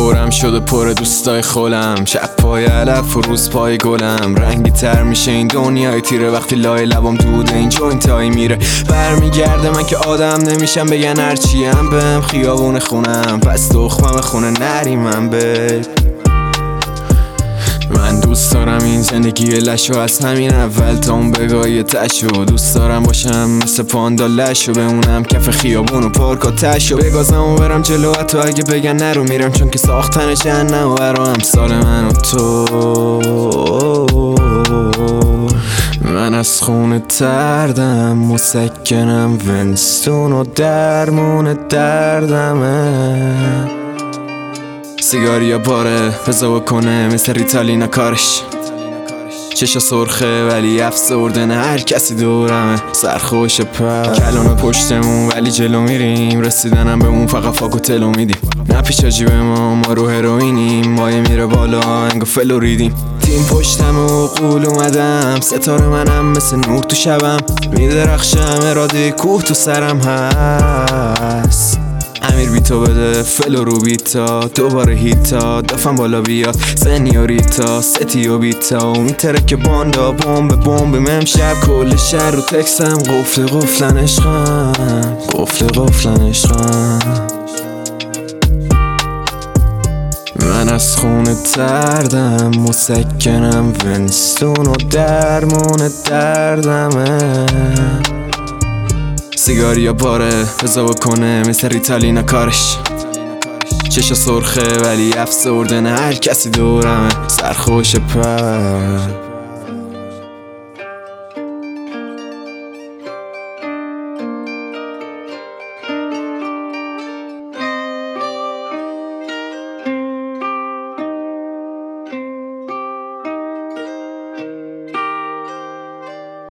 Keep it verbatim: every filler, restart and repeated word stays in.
دورم شده پر دوستای خولم، شب پای علف و روز پای گلم. رنگی تر میشه این دنیای تیره وقتی لای لبام دود این جوینت های میره. برمیگرده من که آدم نمیشم، بگن هرچیم بهم خیابون خونم، پس دخمم خونه نریمم به. من دوست دارم این زندگی لشو، از همین اول تا اون بگاهی تشو. دوست دارم باشم مثل پاندا لشو، بمونم کف خیابون و پارک و تشو. بگازم و برم جلو حتی اگه بگن نرو میرم، چون که ساختن جهنم و برا امثال من و تو. من از خونه تردم، مسکنم ونستون و درمون دردمه. سیگاریا باره بزا بکنه مثل ریتالینا کارش. چشا سرخه ولی افسرده نه هر کسی دورمه سرخوش پر. کلانو پشتمون ولی جلو میریم، رسیدنم به اون فقط فاک و تلو میدیم. نه پیش جیب ما ما رو هروینیم، مایه میره بالا انگو فلو ریدیم. تیم پشتم و قول اومدم، ستاره منم مثل نور تو شبم. میدرخشم اراده کوه تو سرم هست. امیر بی تو بده فلو رو بیتا، دوباره هیتا دفن بالا بیاد سنیوریتا ستی و بیتا. و میترک باندا بمب بمب امشب کل شهر رو تکسم. قفل قفلن عشقم، قفل قفلن عشقم. من از خونه تردم، مسکنم ونستون و درمون دردمه. سیگاریا باره بزا بکنه مثل ریتالینا کارش. چشا سرخه ولی افسرده نه هر کسی دورمه سرخوش پر.